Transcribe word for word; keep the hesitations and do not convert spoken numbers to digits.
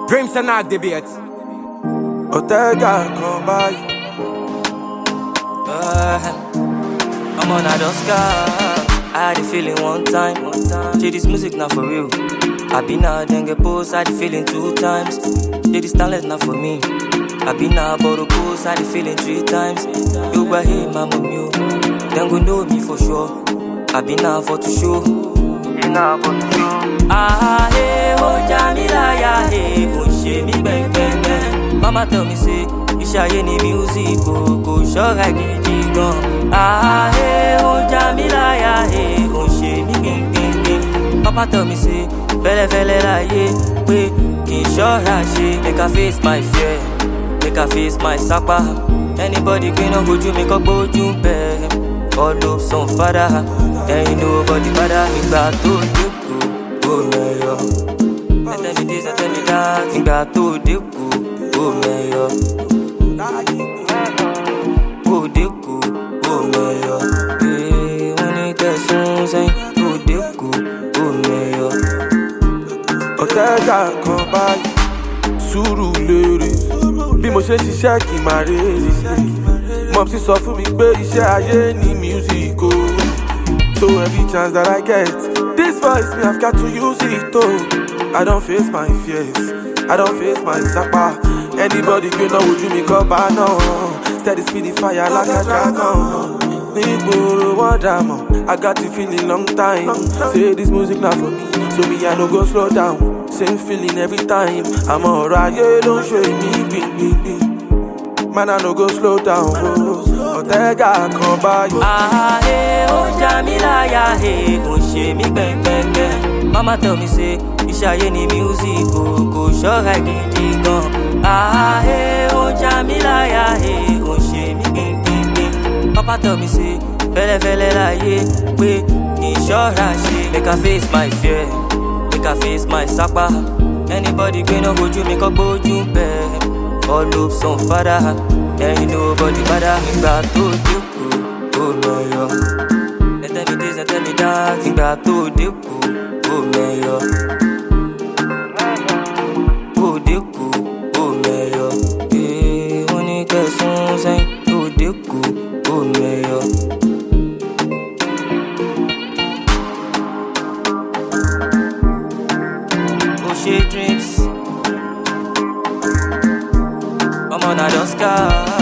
Dreams and not debate. Otega come by. Uh, I'm on a Oscar. I had a feeling one time. One time. Say this music not for real. I been out then get post. I had the feeling two times. Say this talent not for me. I been out but the post. I had the feeling three times. You go hey mama you. Then go know me for sure. I been out for to show. Been out for to show. Ah hey oh Jamila ya hey oh she me bang bang bang. Mama tell me say. Ishaye ni music go go shora gidi gan. Ah hey oh Jamila ya hey oh she mi bing bing bing. Papa tell me say fele fele la ye we ki shora she. Make I face my fear, make I face my sapa. Anybody can no go to make a go to bed. All up some father, ain't nobody better. Me got to do go me yo. Tell me this, tell me that. Me got to do go me yo. Oh deku, oh meyo. Eh, on est question c'est oh deku, oh meyo. Otega come by. Surulere. Bí mo ṣe ṣiṣẹ́ kí n máa rere. Mom sì sọ fún mi pé iṣẹ́ ayé ni music o. So every chance that I get, this voice me I've got to use it oh. I don't face my fears, I don't face my sapa. Anybody can know would you make up I know. Steady speedy fire like a dragon. Nigga, what drama? I got the feeling long time. Say this music not for me, so me I no go slow down. Same feeling every time. I'm alright, yeah, don't show me, me, me, me. Man I no go slow down. Oh, Otega come by. Ah hey oh Jamila ya hey oh she me bang bang bang. Mama tell me say Ishaye ni music go go shora gidi gan. Ah hey oh Jamila ya hey oh she mi bing bing bing. Papa tell me say fele fele la ye we ki shora she. Make I face my fear, make I face my sapa. Anybody can no go to make a go to bed. All up some father, ain't nobody better. Me got to do go me yo. Tell me this, tell me that. Me got to do go me yo. Oh deku, oh me yo. Eh, on est question c'est oh deku, oh me yo. Oh she dreams. I'm on a Oscar.